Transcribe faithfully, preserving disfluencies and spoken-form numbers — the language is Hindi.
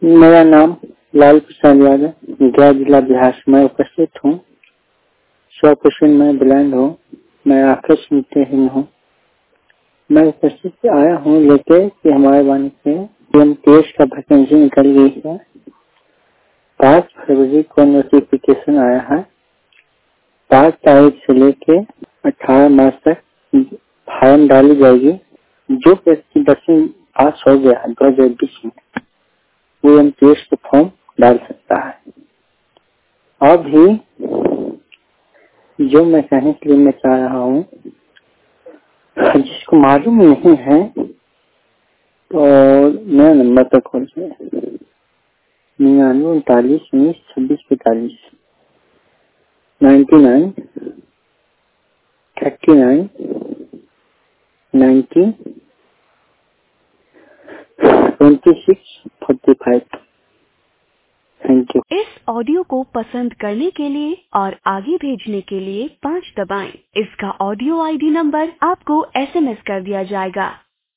मेरा नाम लाल प्रसाद यादव, गया जिला बिहार से मैं उपस्थित हूँ। सौ परसेंट मैं ब्लाइंड हूँ, मैं आंखें सुनतेहीन हूँ। मैं उपस्थित आया हूँ लेके कि हमारे वाणी से एमटीएस का वैकेंसी निकल गई है। पाँच फरवरी को नोटिफिकेशन आया है। पाँच तारीख से लेके अठारह मार्च तक फॉर्म डाली जाएगी। जो व्यक्ति दसवीं पास हो गया है दो हजार बीस में, वो एमटीएस का फॉर्म डाल सकता है। अभी जो मैं कहने के लिए मैं चाह रहा हूँ, जिसको मालूम नहीं है तो मेरा नंबर पर कॉल करें। निन्यानवे उनतालीस उन्नीस छब्बीस पैतालीस ninety nine thirty nine ninety twenty six forty five. Thank you. इस ऑडियो को पसंद करने के लिए और आगे भेजने के लिए पाँच दबाएं। इसका ऑडियो आईडी नंबर आपको एसएमएस कर दिया जाएगा।